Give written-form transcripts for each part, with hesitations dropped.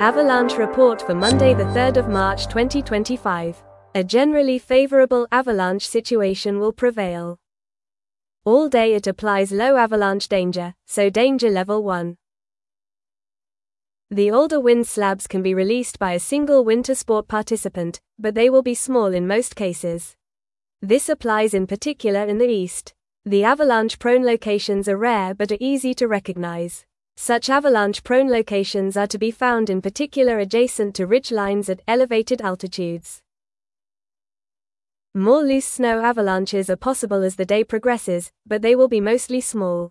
Avalanche report for Monday the 3rd of March 2025. A generally favorable avalanche situation will prevail. All day it applies low avalanche danger, so danger level 1. The older wind slabs can be released by a single winter sport participant, but they will be small in most cases. This applies in particular in the east. The avalanche-prone locations are rare but are easy to recognize. Such avalanche-prone locations are to be found in particular adjacent to ridge lines at elevated altitudes. More loose snow avalanches are possible as the day progresses, but they will be mostly small.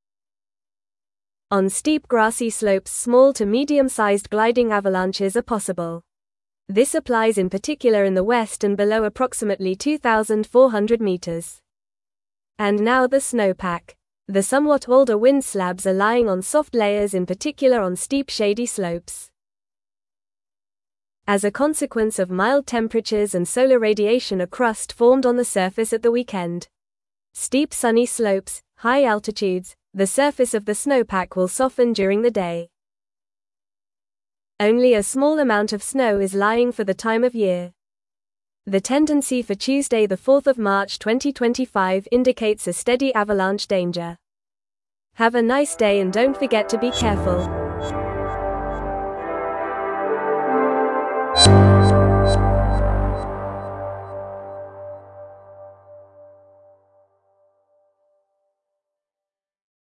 On steep grassy slopes, small to medium-sized gliding avalanches are possible. This applies in particular in the west and below approximately 2,400 meters. And now the snowpack. The somewhat older wind slabs are lying on soft layers, in particular on steep shady slopes. As a consequence of mild temperatures and solar radiation, a crust formed on the surface at the weekend. Steep sunny slopes, high altitudes, the surface of the snowpack will soften during the day. Only a small amount of snow is lying for the time of year. The tendency for Tuesday the 4th of March 2025 indicates a steady avalanche danger. Have a nice day and don't forget to be careful.